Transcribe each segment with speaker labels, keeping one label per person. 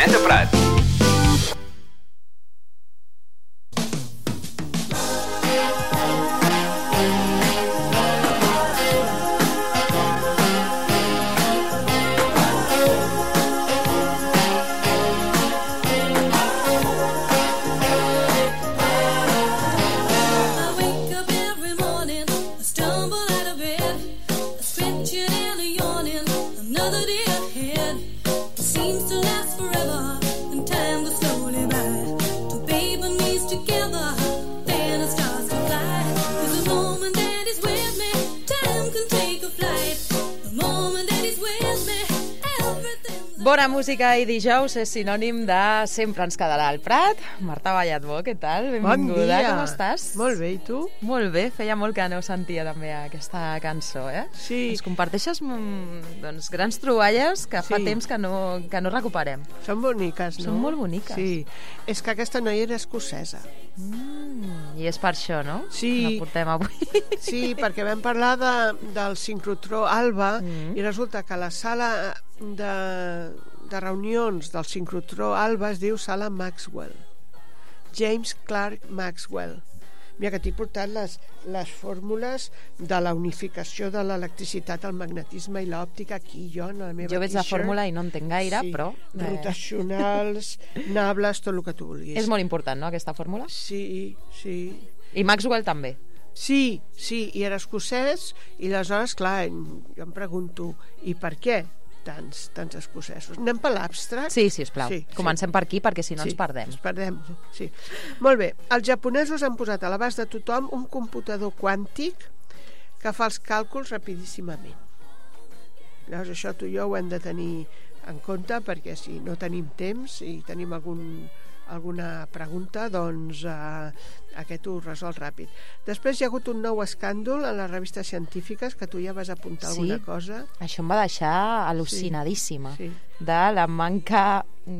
Speaker 1: Canet de Prat.
Speaker 2: Bona música i dijous és sinònim de sempre ens quedarà al Prat. Marta Ballatbó, què tal? Benvinguda,
Speaker 3: bon dia.
Speaker 2: Com estàs?
Speaker 3: Molt bé, i tu?
Speaker 2: Molt bé, feia molt que no sentia també aquesta cançó, eh?
Speaker 3: Sí.
Speaker 2: Ens comparteixes doncs, grans troballes que fa temps que no recuperem.
Speaker 3: Són boniques, no?
Speaker 2: Són molt boniques.
Speaker 3: Sí, és que aquesta noia era escocesa.
Speaker 2: I és per això, no?
Speaker 3: Sí.
Speaker 2: Que la portem avui.
Speaker 3: Sí, perquè vam parlar del sincrotró Alba i resulta que la sala de reunions del sincrotró Alba es diu Sala Maxwell. James Clerk Maxwell. Mira que t'he portat les fórmules de la unificació de l'electricitat, el magnetisme i l'òptica aquí, jo, en la meva
Speaker 2: Jo veig la fórmula i no entenc gaire,
Speaker 3: sí.
Speaker 2: però...
Speaker 3: Rotacionals, nables, tot el que tu vulguis.
Speaker 2: És molt important, no, aquesta fórmula?
Speaker 3: Sí, sí.
Speaker 2: I Maxwell també?
Speaker 3: Sí, i era escocès, i aleshores, clar, jo em pregunto, i per què tants escocesos? Anem per l'abstract?
Speaker 2: Sí, sisplau. Sí, comencem per aquí, perquè si no ens perdem.
Speaker 3: Ens perdem, sí. Molt bé, els japonesos han posat a l'abast de tothom un computador quàntic que fa els càlculs rapidíssimament. Llavors, això tu i jo ho hem de tenir en compte, perquè si no tenim temps i tenim alguna pregunta, doncs aquest ho resol ràpid. Després hi ha hagut un nou escàndol en les revistes científiques, que tu ja vas apuntar alguna cosa.
Speaker 2: Això em va deixar al·lucinadíssima,
Speaker 3: sí.
Speaker 2: De la manca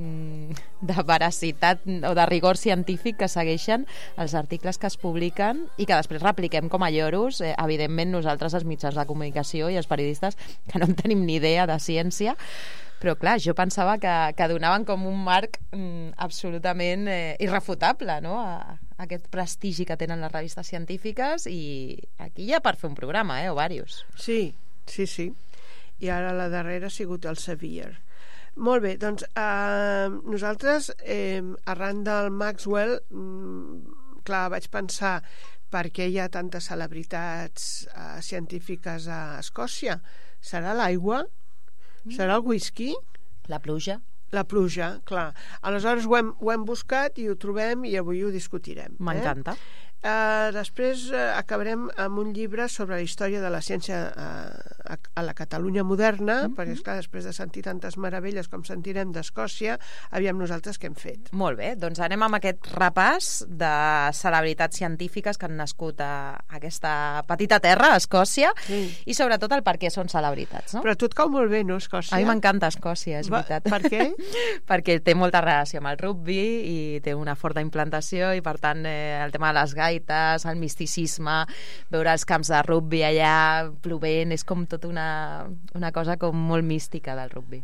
Speaker 2: de veracitat o de rigor científic que segueixen els articles que es publiquen i que després repliquem com a lloros, evidentment nosaltres els mitjans de comunicació i els periodistes que no en tenim ni idea de ciència. Però clar, jo pensava que donaven com un marc absolutament irrefutable, no? A aquest prestigi que tenen les revistes científiques, i aquí hi ha per fer un programa, o diversos.
Speaker 3: Sí. I ara la darrera ha sigut el Sevier. Molt bé, doncs nosaltres, arran del Maxwell, clar, vaig pensar per què hi ha tantes celebritats científiques a Escòcia. Serà l'aigua? Serà el whisky?
Speaker 2: La pluja?
Speaker 3: La pluja, clar. Aleshores ho hem buscat i ho trobem i avui ho discutirem.
Speaker 2: M'encanta.
Speaker 3: Després acabarem amb un llibre sobre la història de la ciència a la Catalunya moderna, perquè esclar, després de sentir tantes meravelles com sentirem d'Escòcia, aviam nosaltres què hem fet.
Speaker 2: Molt bé, doncs anem amb aquest repàs de celebritats científiques que han nascut a aquesta petita terra, a Escòcia, i sobretot el per què són celebritats, no?
Speaker 3: Però a tu et cau molt bé, no, Escòcia?
Speaker 2: A mi m'encanta Escòcia, és veritat.
Speaker 3: Per què?
Speaker 2: Perquè té molta relació amb el rugby i té una forta implantació i per tant el tema de les gaites, el misticisme, veure els camps de rugby allà plovent, és com tota una cosa com molt mística del rugby.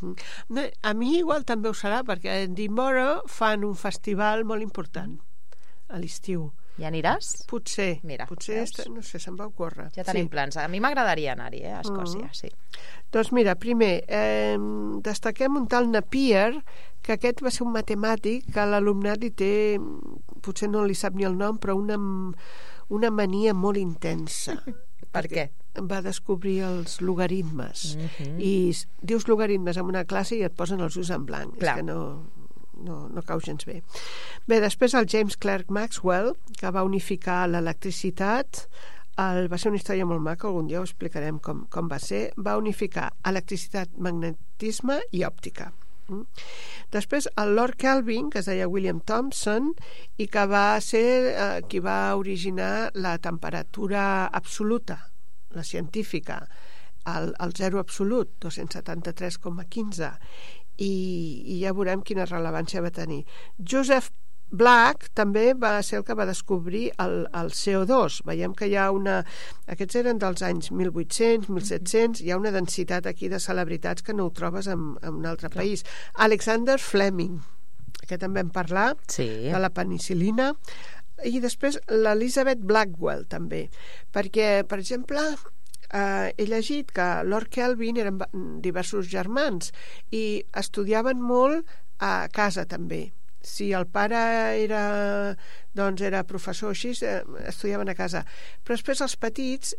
Speaker 3: A mi igual també ho serà, perquè a Edinburgh fan un festival molt important a l'estiu.
Speaker 2: Hi aniràs?
Speaker 3: Potser.
Speaker 2: Mira,
Speaker 3: potser, no sé, se'm va ocórrer.
Speaker 2: Ja tenim plans. A mi m'agradaria anar-hi, a Escòcia, sí.
Speaker 3: Doncs mira, primer, destaquem un tal Napier, que aquest va ser un matemàtic que l'alumnat li té, potser no li sap ni el nom, però una mania molt intensa.
Speaker 2: Per què?
Speaker 3: Va descobrir els logaritmes. I dius logaritmes en una classe i et posen els ulls en blanc.
Speaker 2: Clar.
Speaker 3: És que no cau gens bé. Bé, després el James Clerk Maxwell, que va unificar l'electricitat, va ser una història molt maca, algun dia ho explicarem com va ser. Va unificar electricitat, magnetisme i òptica. Després el Lord Kelvin, que es deia William Thomson, i que va ser qui va originar la temperatura absoluta, la científica, el zero absolut, 273,15, i ja veurem quina rellevància va tenir. Joseph Black també va ser el que va descobrir el CO2. Veiem que hi ha aquests eren dels anys 1800, 1700, hi ha una densitat aquí de celebritats que no ho trobes en un altre país. Alexander Fleming, que també en parlar, de la penicil·lina, i després l'Elizabeth Blackwell també, perquè, per exemple, he llegit que Lord Kelvin eren diversos germans i estudiaven molt a casa també. Si el pare era professor així, estudiaven a casa. Però després els petits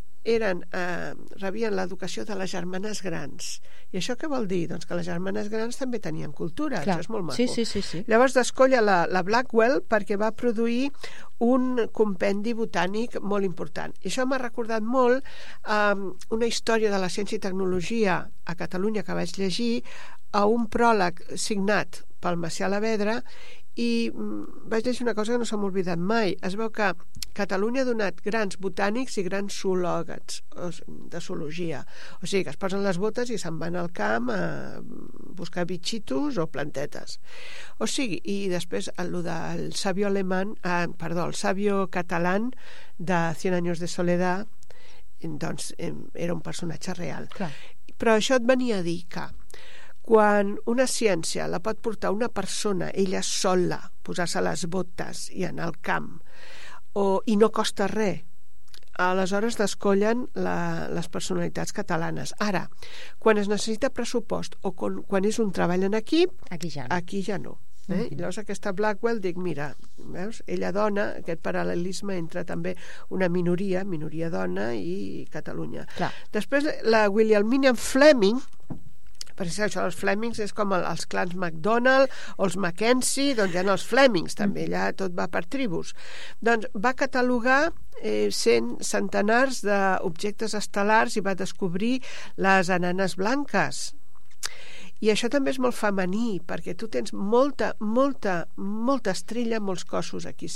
Speaker 3: rebien l'educació de les germanes grans. I això què vol dir? Doncs que les germanes grans també tenien cultura. Clar. Això és molt maco.
Speaker 2: Sí.
Speaker 3: Llavors d'escolla la Blackwell perquè va produir un compendi botànic molt important. I això m'ha recordat molt una història de la ciència i tecnologia a Catalunya que vaig llegir a un pròleg signat pel Macià Alavedra i vaig llegir una cosa que no se m'ha oblidat mai. Es veu que Catalunya ha donat grans botànics i grans zoològats de zoologia. O sigui, que es posen les botes i se'n van al camp a buscar bitxitos o plantetes. O sigui, i després el sabio el sabio catalán de 100 años de soledad, doncs era un personatge real.
Speaker 2: Clar.
Speaker 3: Però això et venia a dir que quan una ciència la pot portar una persona, ella sola, posar-se les botes i anar al camp, i no costa res, aleshores descollen les personalitats catalanes. Ara, quan es necessita pressupost o quan és un treball en equip, aquí ja no. I llavors aquesta Blackwell dic, mira, veus, ella dona, aquest paral·lelisme entre també una minoria dona i Catalunya.
Speaker 2: Clar.
Speaker 3: Després la Williamina Fleming, perquè això, els Flemings és com els clans McDonald o els Mackenzie, doncs hi ha els Flemings també, allà tot va per tribus. Doncs va catalogar centenars d'objectes estel·lars i va descobrir les enanes blanques. I això també és molt femení, perquè tu tens molta estrella, molts cossos aquí.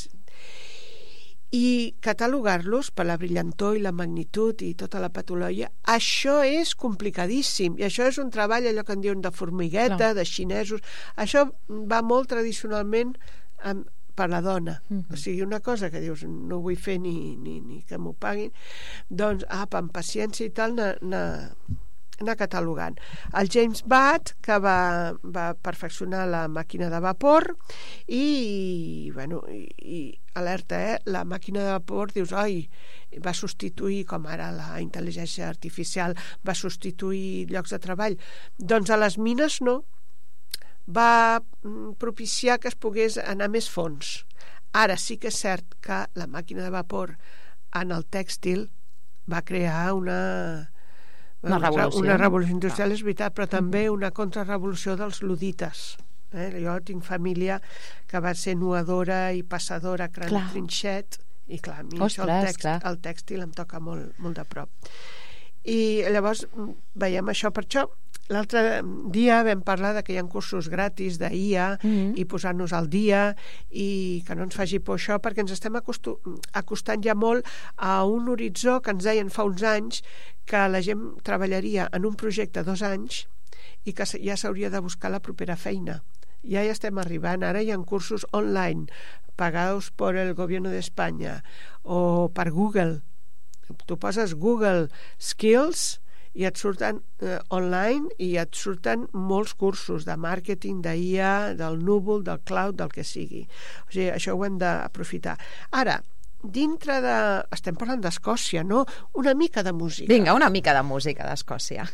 Speaker 3: I catalogar-los per la brillantor i la magnitud i tota la patologia, això és complicadíssim, i això és un treball, allò que en diuen de formigueta, de xinesos. Això va molt tradicionalment per la dona. O sigui, una cosa que dius, no vull fer ni que m'ho paguin, doncs, amb paciència i tal, anar catalogant. El James Watt, que va perfeccionar la màquina de vapor i alerta, la màquina de vapor, dius, va substituir, com ara la intel·ligència artificial, va substituir llocs de treball. Doncs a les mines no. Va propiciar que es pogués anar més fons. Ara sí que és cert que la màquina de vapor en el tèxtil va crear una revolució industrial, és veritat, però també una contrarrevolució dels ludites. Jo tinc família que va ser nuadora i passadora trinxet, i clar, a mi el tèxtil em toca molt, molt de prop. I llavors veiem això. Per això l'altre dia vam parlar de que hi ha cursos gratis d'IA i posar-nos al dia i que no ens faci por això, perquè ens estem acostant ja molt a un horitzó que ens deien fa uns anys que la gent treballaria en un projecte 2 anys i que ja s'hauria de buscar la propera feina. Ja hi estem arribant. Ara hi ha cursos online pagados por el gobierno de España o per Google. Tu poses Google Skills i et surten online i et surten molts cursos de màrqueting, d'IA, del núvol, del cloud, del que sigui. O sigui, això ho hem d'aprofitar. Ara, dintre de... Estem parlant d'Escòcia, no? Una mica de música.
Speaker 2: Vinga, una mica de música d'Escòcia.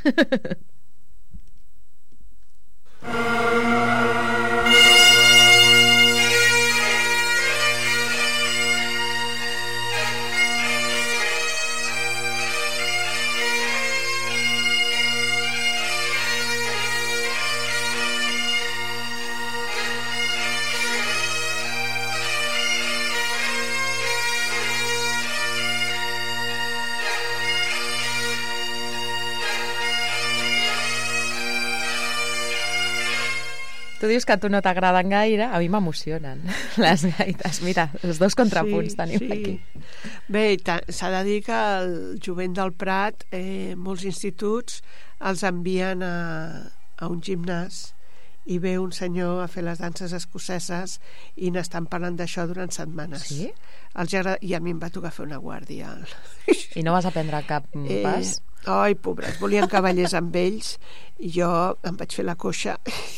Speaker 2: Tu dius que a tu no t'agraden gaire, a mi m'emocionen les gaites. Mira, els dos contrapunts tenim aquí.
Speaker 3: Bé, s'ha de dir que el jovent del Prat, molts instituts els envien a un gimnàs i ve un senyor a fer les danses escoceses i n'estan parlant d'això durant setmanes.
Speaker 2: Sí?
Speaker 3: I a mi em va tocar fer una guàrdia.
Speaker 2: I no vas aprendre cap pas?
Speaker 3: Ai, pobres, volien cavallers amb ells i jo em vaig fer la coixa.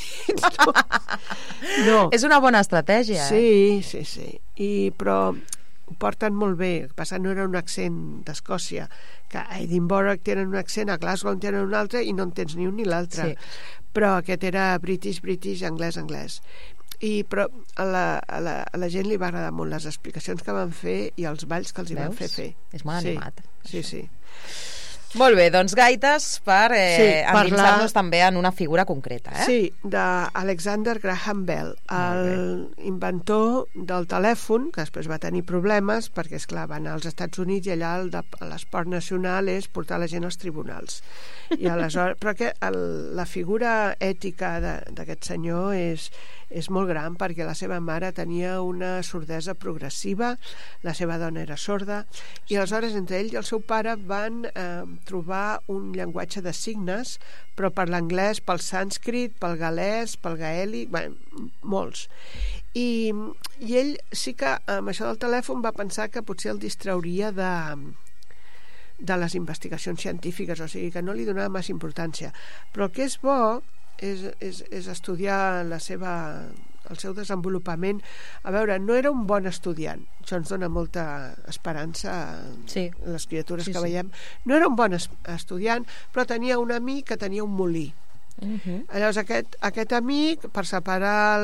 Speaker 3: No.
Speaker 2: És una bona estratègia,
Speaker 3: Sí. Però ho porten molt bé. El que passa no era un accent d'Escòcia, que a Edinburgh tenen un accent, a Glasgow en tenen un altre i no en tens ni un ni l'altre. Sí. Però aquest era British, anglès. Però a la gent li va agradar molt les explicacions que van fer i els balls que els hi van fer.
Speaker 2: És molt animat.
Speaker 3: Sí.
Speaker 2: Molt bé, doncs gaites per endinsar-nos també en una figura concreta.
Speaker 3: Sí, d'Alexander Graham Bell, inventor del telèfon, que després va tenir problemes perquè, esclar, va anar als Estats Units i allà l'esport nacional és portar la gent als tribunals. I aleshores, però la figura ètica d'aquest senyor és molt gran, perquè la seva mare tenia una sordesa progressiva, la seva dona era sorda, i aleshores entre ell i el seu pare van trobar un llenguatge de signes, però per l'anglès, pel sànscrit, pel galès, pel gaèlic, molts. I ell sí que amb això del telèfon va pensar que potser el distrauria de les investigacions científiques, o sigui que no li donava massa importància. Però el que és bo és estudiar el seu desenvolupament. A veure, no era un bon estudiant, això ens dona molta esperança a les criatures que veiem. No era un bon estudiant, però tenia un amic que tenia un molí. Llavors aquest amic, per separar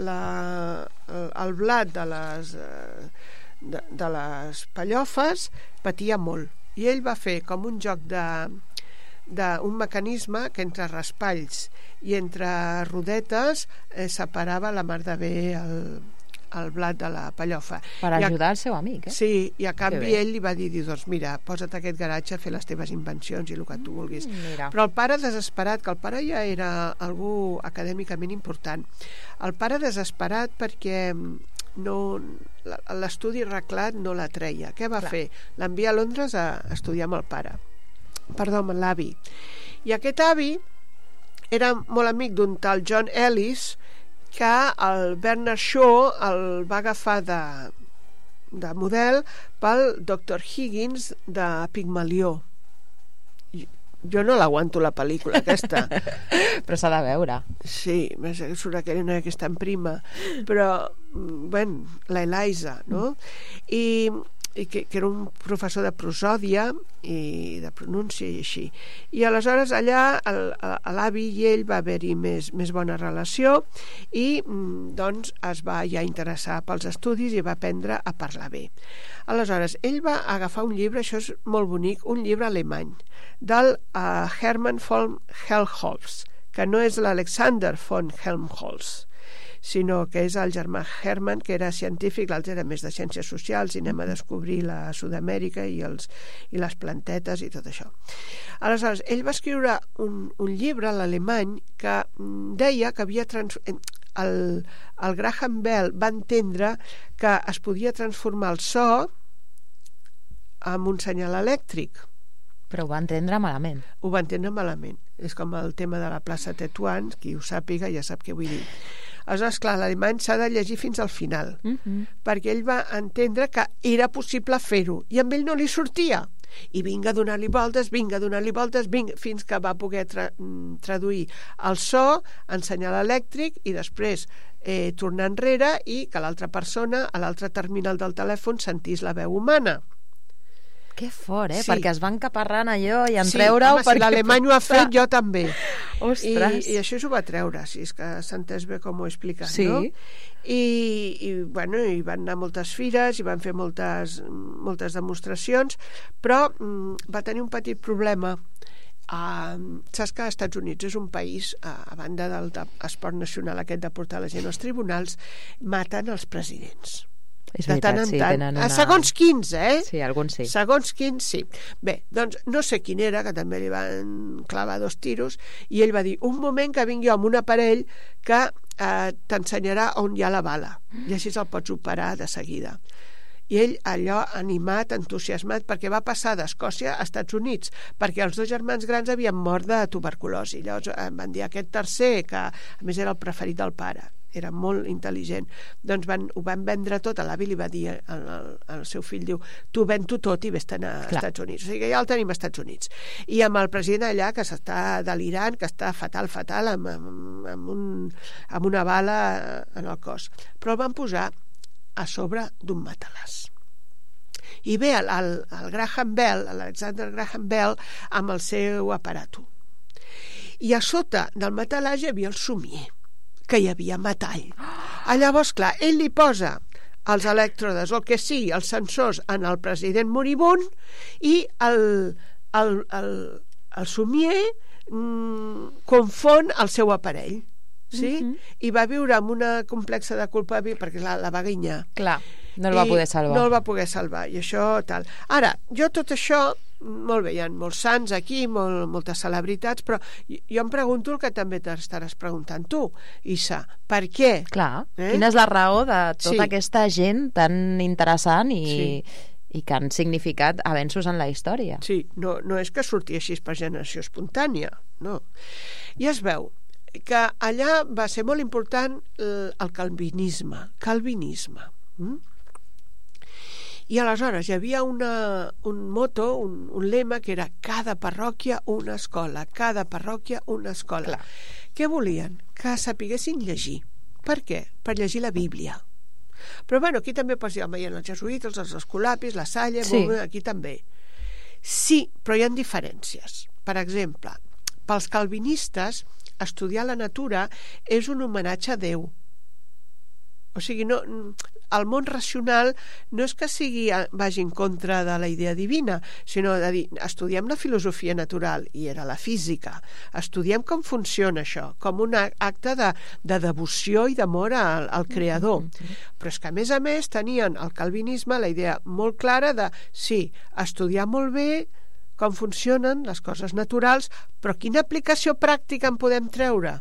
Speaker 3: el blat de les pallofes, patia molt, i ell va fer com un joc d'un mecanisme que entre raspalls i entre rodetes separava la mar de bé el blat de la pallofa.
Speaker 2: Per ajudar el seu amic,
Speaker 3: Sí, i a canvi ell li va dir, doncs mira, posa't aquest garatge a fer les teves invencions i el que tu vulguis. Però el pare desesperat, que el pare ja era algú acadèmicament important, el pare desesperat perquè l'estudi reglat no la treia. Què va fer? L'envia a Londres a estudiar amb el pare. Amb l'avi. I aquest avi era molt amic d'un tal John Ellis, que el Bernard Shaw el va agafar de model pel Dr. Higgins de Pigmalió. Jo no l'aguanto, la pel·lícula aquesta.
Speaker 2: Però s'ha de veure.
Speaker 3: Sí, surt aquella noia que està en prima. Però, l'Eliza, no? I que era un professor de prosòdia i de pronúncia i així. I aleshores allà l'avi i ell va haver-hi més bona relació i doncs es va ja interessar pels estudis i va aprendre a parlar bé. Aleshores, ell va agafar un llibre, això és molt bonic, un llibre alemany del Hermann von Helmholtz, que no és l'Alexander von Helmholtz, sinó que és el germà Hermann, que era científic, l'altre era més de ciències socials, i anem a descobrir la Sud-amèrica i les plantetes i tot això. Aleshores, ell va escriure un llibre, l'alemany, que deia que el Graham Bell va entendre que es podia transformar el so en un senyal elèctric.
Speaker 2: Però ho va entendre malament.
Speaker 3: Ho va entendre malament. És com el tema de la plaça Tetuan, qui ho sàpiga ja sap què vull dir. Aleshores, clar, l'alemany s'ha de llegir fins al final, perquè ell va entendre que era possible fer-ho, i amb ell no li sortia. I vinga a donar-li voltes, fins que va poder traduir el so en senyal elèctric i després tornar enrere i que l'altra persona, a l'altre terminal del telèfon, sentís la veu humana.
Speaker 2: Que fort, sí. Perquè es van caparrant allò i en treure-ho...
Speaker 3: Sí, si l'alemany ho ha fet, jo també.
Speaker 2: Ostres!
Speaker 3: I això s'ho va treure, si és que s'ha entès bé com ho he explicat,
Speaker 2: sí.
Speaker 3: No? I van anar a moltes fires i van fer moltes demostracions, però va tenir un petit problema. Saps que als Estats Units és un país, a banda del esport nacional aquest de portar la gent als tribunals, maten els presidents.
Speaker 2: És veritat, sí, tenen una...
Speaker 3: Segons quins,
Speaker 2: Sí, alguns sí.
Speaker 3: Segons quins, sí. Bé, doncs no sé quin era, que també li van clavar 2 tiros, i ell va dir, un moment que vingui jo amb un aparell que t'ensenyarà on hi ha la bala, i així el pots operar de seguida. I ell allò animat, entusiasmat, perquè va passar d'Escòcia a Estats Units, perquè els dos germans grans havien mort de tuberculosi. Llavors van dir aquest tercer, que a més era el preferit del pare, era molt intel·ligent, doncs ho van vendre tot. L'avi li va dir al seu fill, diu, tu ven-t'ho tot i vés-te'n a Estats Units. O sigui que ja el tenim a Estats Units. I amb el president allà, que s'està delirant, que està fatal, amb una bala en el cos. Però el van posar a sobre d'un matalàs. I ve el Graham Bell, l'Alexander Graham Bell, amb el seu aparato. I a sota del matalàs hi havia el somier, que hi havia metall. Llavors, clar, ell li posa els elèctrodes, o el que sigui, els sensors en el president moribund, i el somier confon el seu aparell. Sí? I va viure amb una complexa de culpabilitat perquè la va guanyar.
Speaker 2: Clar, no el va poder salvar.
Speaker 3: No el va poder salvar, i això tal. Ara, jo tot això, molt bé, hi ha molts sants aquí, moltes celebritats, però jo em pregunto el que també t'estaràs preguntant tu, Issa, per què?
Speaker 2: Clar, quina és la raó de tota aquesta gent tan interessant i que han significat avenços en la història.
Speaker 3: Sí, no és que surti així per generació espontània, no. I es veu que allà va ser molt important el calvinisme. I aleshores hi havia un moto, un lema que era cada parròquia una escola, cada parròquia una escola.
Speaker 2: Clar.
Speaker 3: Què volien? Que sapiguessin llegir. Per què? Per llegir la Bíblia. Però bueno, aquí també pots dir, hi ha els jesuïtes, els escolapis, la Salle, aquí també. Sí, però hi ha diferències. Per exemple, pels calvinistes, estudiar la natura és un homenatge a Déu. O sigui, el món racional no és que vagi en contra de la idea divina, sinó de dir, estudiem la filosofia natural, i era la física, estudiem com funciona això, com un acte de devoció i d'amor al creador. Però és que, a més, tenien el calvinisme la idea molt clara de, sí, estudiar molt bé com funcionen les coses naturals, però quina aplicació pràctica en podem treure?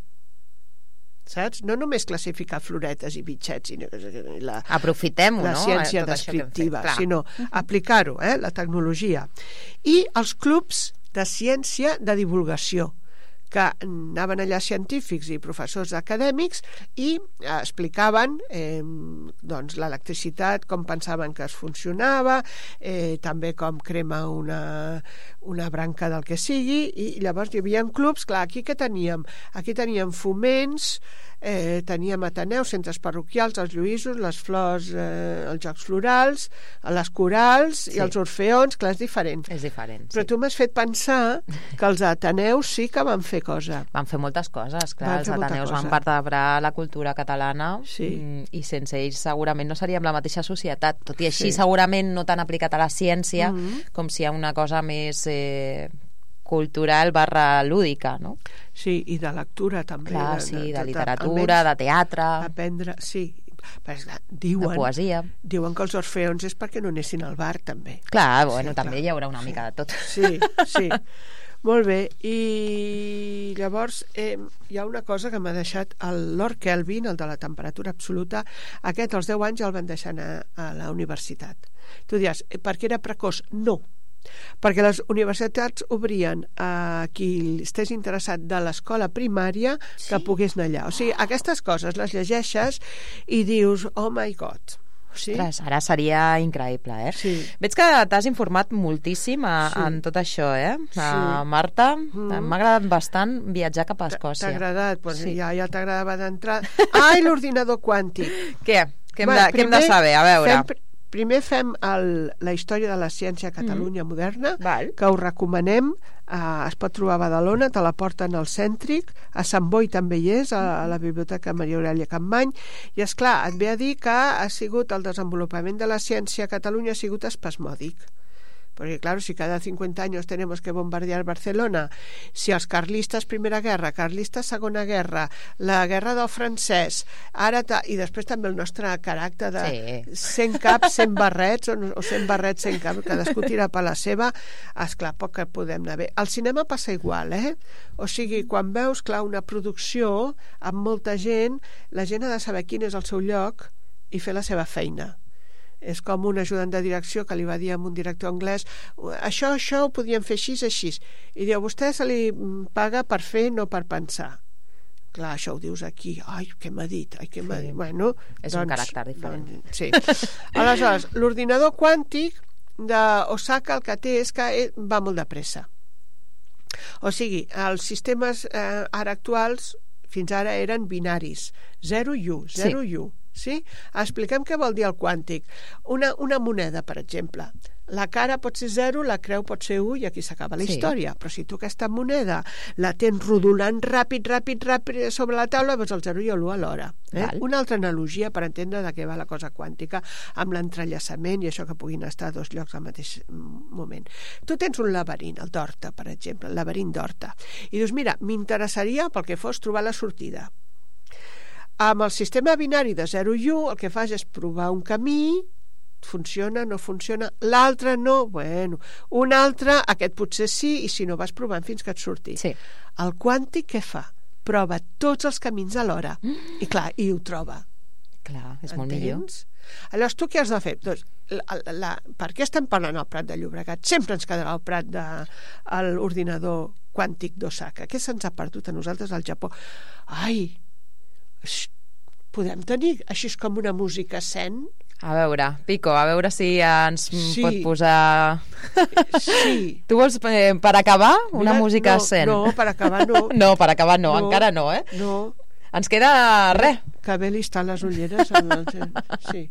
Speaker 3: Saps? No només classificar floretes i bitxets i
Speaker 2: aprofitem-ho,
Speaker 3: la ciència descriptiva, sinó aplicar-ho, la tecnologia. I els clubs de ciència de divulgació, que anaven allà científics i professors acadèmics i explicaven doncs, l'electricitat, com pensaven que es funcionava, també com crema una branca del que sigui, i llavors hi havia clubs. Clar, aquí què teníem? Aquí teníem foments, teníem ateneus, centres parroquials, els lluïsos, les flors, els jocs florals, les corals i els orfeons. Clar, és diferent.
Speaker 2: És diferent,
Speaker 3: però tu m'has fet pensar que els ateneus sí que van fer cosa.
Speaker 2: Van fer moltes coses, clar. Els ateneus van vertebrar la cultura catalana i sense ells segurament no seríem la mateixa societat, tot i així segurament no tan aplicat a la ciència com si hi ha una cosa més cultural / lúdica, no?
Speaker 3: Sí, i de lectura també.
Speaker 2: Clar, de literatura, de teatre.
Speaker 3: Aprendre, sí. Diuen,
Speaker 2: de poesia.
Speaker 3: Diuen que els orfeons és perquè no anessin al bar, també.
Speaker 2: Clar, bueno, també hi haurà una mica de tot.
Speaker 3: Sí. Molt bé, i llavors hi ha una cosa que m'ha deixat el Lord Kelvin, el de la temperatura absoluta. Aquest als 10 anys ja el van deixar anar a la universitat. Tu diràs, perquè era precoç? No, perquè les universitats obrien a qui estés interessat de l'escola primària que pogués anar allà. O sigui, aquestes coses les llegeixes i dius, oh my God. Sí?
Speaker 2: Ara seria increïble,
Speaker 3: Sí.
Speaker 2: Veig que t'has informat moltíssim en tot això, Marta, m'ha agradat bastant viatjar cap a Escòcia.
Speaker 3: T'ha agradat? Pues ja t'agradava d'entrar. Ai, l'ordinador quàntic.
Speaker 2: Què hem de saber? A veure.
Speaker 3: Primer fem la història de la ciència a Catalunya moderna, que us recomanem. Es pot trobar a Badalona, te la porten al Cèntric, a Sant Boi també hi és, a la Biblioteca Maria Aurèlia Campmany, i és clar, et ve a dir que el desenvolupament de la ciència a Catalunya ha sigut espasmòdic. Porque claro, si cada 50 años tenemos que bombardear Barcelona, si els carlistes Primera Guerra, carlistes Segona Guerra, la guerra del francès, i després també el nostre caràcter de 100 caps, 100 barrets, o 100 barrets, 100 caps, cadascú tira per la seva, esclar, poc que podem anar bé. Al cinema passa igual, O sigui, quan veus, clar, una producció amb molta gent, la gent ha de saber quin és el seu lloc i fer la seva feina. És com un ajudant de direcció que li va dir a un director anglès això ho podíem fer així. I diu, vostè se li paga per fer, no per pensar. Clar, això ho dius aquí. Ai, què m'ha dit? Bueno,
Speaker 2: és un caràcter diferent.
Speaker 3: Sí. Aleshores, l'ordinador quàntic d'Osaka el que té és que va molt de pressa. O sigui, els sistemes ara actuals fins ara eren binaris. 0 i 1, 0 i 1. Sí? Expliquem què vol dir el quàntic. Una moneda, per exemple. La cara pot ser 0, la creu pot ser 1 i aquí s'acaba la història. Però si tu aquesta moneda la tens rodolant ràpid sobre la taula, veus el 0 i l'1 alhora. Una altra analogia per entendre de què va la cosa quàntica amb l'entrellaçament i això que puguin estar a dos llocs al mateix moment. Tu tens un laberint, el d'Horta, per exemple, el laberint d'Horta. I dius, mira, m'interessaria pel que fos trobar la sortida. Amb el sistema binari de 0 i 1 el que fas és provar un camí, funciona, no funciona, l'altre no, bueno, un altre, aquest potser sí, i si no vas provant fins que et surti.
Speaker 2: Sí.
Speaker 3: El quàntic què fa? Prova tots els camins alhora. I clar, i ho troba.
Speaker 2: Clar, és molt millor.
Speaker 3: Llavors, tu què has de fer? Doncs, per què estem parlant al Prat de Llobregat? Sempre ens quedarà el Prat de l'ordinador quàntic d'Osaka. Què se'ns ha perdut a nosaltres al Japó? Ai, podem tenir així com una música zen?
Speaker 2: A veure, Pico, a veure si ens pot posar...
Speaker 3: Sí.
Speaker 2: Tu vols, per acabar, una música zen?
Speaker 3: No, per acabar no.
Speaker 2: No, per acabar no, encara no, eh?
Speaker 3: No.
Speaker 2: Ens queda res.
Speaker 3: Que bé li estan les ulleres. Sí.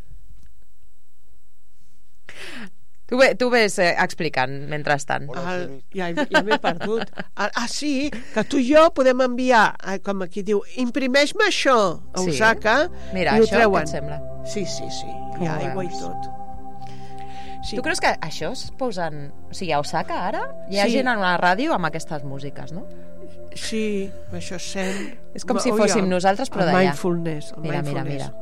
Speaker 2: Tu ves explicant mentrestant.
Speaker 3: Ja m'he perdut. Sí, que tu i jo podem enviar, com aquí diu, imprimeix-me això a Osaka.
Speaker 2: Mira,
Speaker 3: i ho
Speaker 2: això
Speaker 3: treuen.
Speaker 2: què et sembla?
Speaker 3: Sí, hi ha aigua i tot. Sí.
Speaker 2: Tu creus que això es posen... O sigui, a Osaka ara hi ha gent en una ràdio amb aquestes músiques, no?
Speaker 3: Sí, això és zen.
Speaker 2: És com si fóssim nosaltres, però d'allà.
Speaker 3: El mindfulness.
Speaker 2: Mira.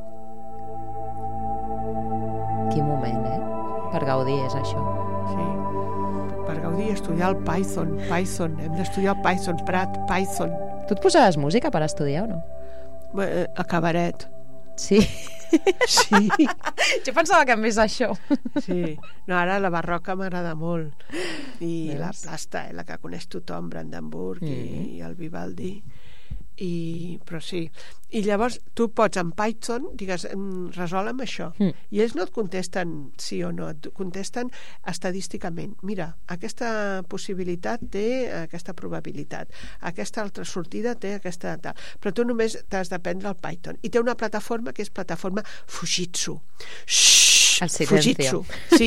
Speaker 2: Quin moment, eh? Per gaudir és això.
Speaker 3: Sí, per gaudir estudiar el Python. Hem d'estudiar el Python, Prat, Python.
Speaker 2: Tu et posaves música per estudiar o no?
Speaker 3: A cabaret.
Speaker 2: Sí.
Speaker 3: Sí.
Speaker 2: Jo pensava que més això.
Speaker 3: Sí. No, ara la barroca m'agrada molt. I la plasta, la que coneix tothom, Brandenburg i el Vivaldi. Però sí. I llavors tu pots en Python, digues, resolem això. I ells no et contesten sí o no, et contesten estadísticament. Mira, aquesta possibilitat té aquesta probabilitat. Aquesta altra sortida té aquesta tal. Però tu només t'has d'aprendre el Python. I té una plataforma que és plataforma Fujitsu.
Speaker 2: El silencio.
Speaker 3: Sí.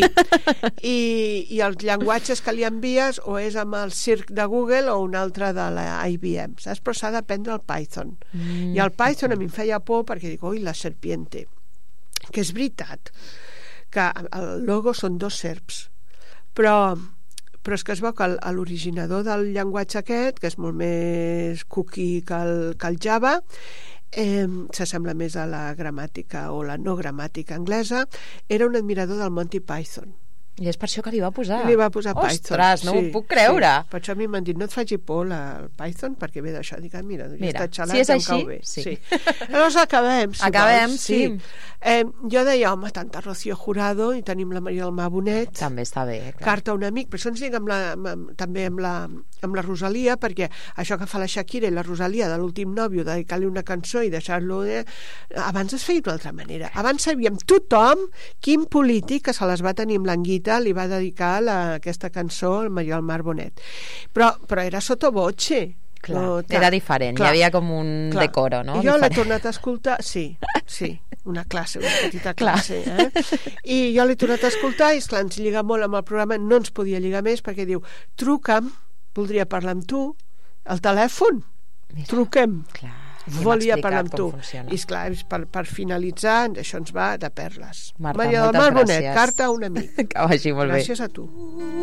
Speaker 3: I els llenguatges que li envies o és amb el Circ de Google o un altre de la IBM, saps? Però s'ha d'aprendre el Python. I el Python a mi em feia por perquè dic, oi, la serpiente. Que és veritat que el logo són 2 serps. Però és que es veu que l'originador del llenguatge aquest, que és molt més cookie que el Java, s'assembla més a la gramàtica o la no gramàtica anglesa, era un admirador del Monty Python.
Speaker 2: I és per això que li va posar.
Speaker 3: Li va posar Python.
Speaker 2: Ostres, no ho puc creure.
Speaker 3: Sí. Per això a mi m'han dit, no et faci por el Python, perquè ve d'això. Dic, mira, està xalat,
Speaker 2: si és així,
Speaker 3: cau bé.
Speaker 2: sí.
Speaker 3: Llavors acabem, si vols.
Speaker 2: Sí.
Speaker 3: Jo deia, home, tanta Rocío Jurado, i tenim la Maria del Mar Bonet.
Speaker 2: També està bé, clar.
Speaker 3: Carta a un amic, però això ens lliga també amb la Rosalia, perquè això que fa la Shakira i la Rosalia de l'últim nòvio, dedicar-li una cançó i deixar-lo... Abans es feia d'una altra manera. Abans sabíem tothom quin polític que se les va tenir amb l'anguita li va dedicar aquesta cançó al Maria del Mar Bonet. Però era sottovoce.
Speaker 2: Clar, era diferent, hi havia com un decoro, no?
Speaker 3: I jo l'he tornat a escoltar, sí, una petita classe, I jo l'he tornat a escoltar i esclar, ens lliga molt amb el programa, no ens podia lligar més perquè diu, truca'm, voldria parlar amb tu, al telèfon, truca'm.
Speaker 2: Clar.
Speaker 3: Volia parlar amb tu. I esclar, per finalitzar, això ens va de perles.
Speaker 2: Marta,
Speaker 3: Maria del Mar Bonet, carta a un amic.
Speaker 2: Que vagi molt bé.
Speaker 3: Gràcies a tu.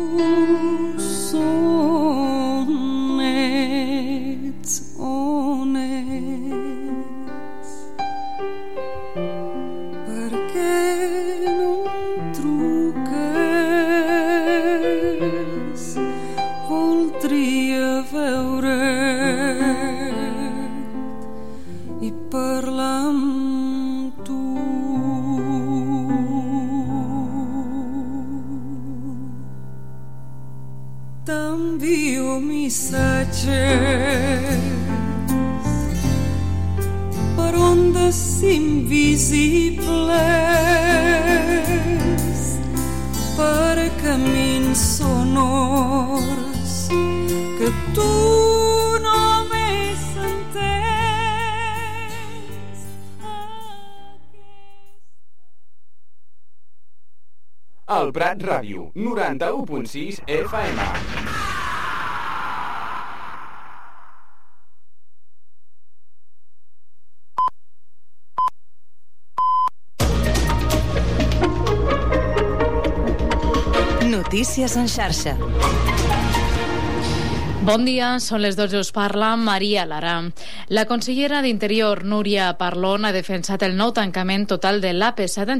Speaker 1: Per què no truques? Voldria veure i parlar amb tu. missatges per ondes invisibles, per camins sonors que tu només entens.
Speaker 4: El Prat Ràdio, 91.6 FM.
Speaker 5: Notícies en xarxa.
Speaker 6: Bon dia, són les 12, us parla Maria Lara. La consellera d'Interior, Núria Parlon, ha defensat el nou tancament total de l'AP7